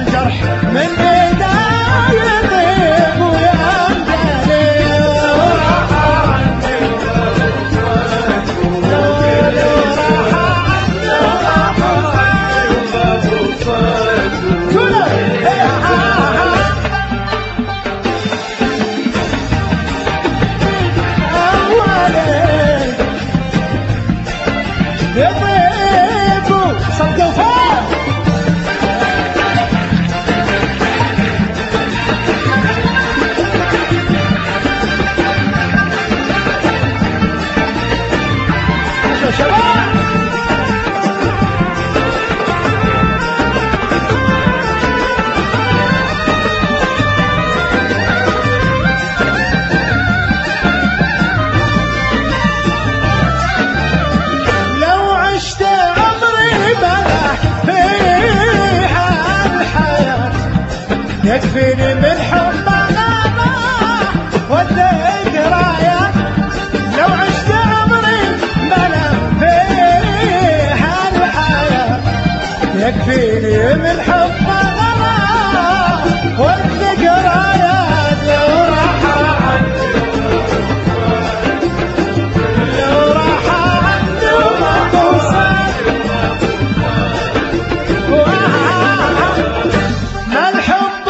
الجرح من بداية يطيب وينجلي وراح عني يطيبوا صدقوا فوق شباب يكفيني من حب غابة والذكريات لو عشت عمري بلا في هالحياة يكفيني من حب غابة والذكريات لو راح عني لو راح عني وما توصل ما الحب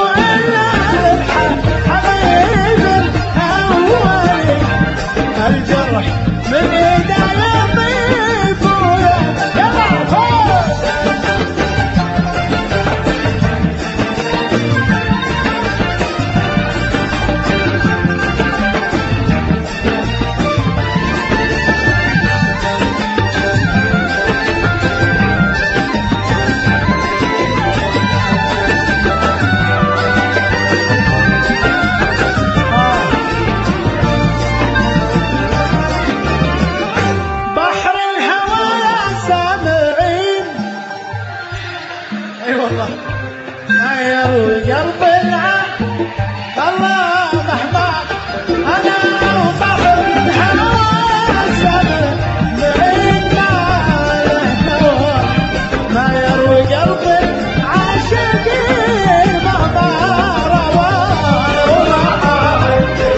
الجرح من بداية يطيب يلا فوق والله يا قلب العام الله محباب انا وبحر الهوى سبب بعيدنا الهوى ما يروي قلب العاشقين مهما روى وراح عني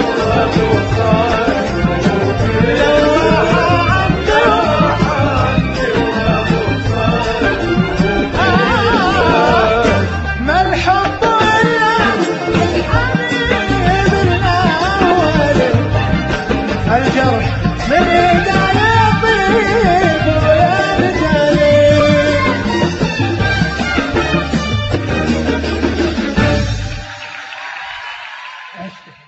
الجرح من بداية يطيب وينجلي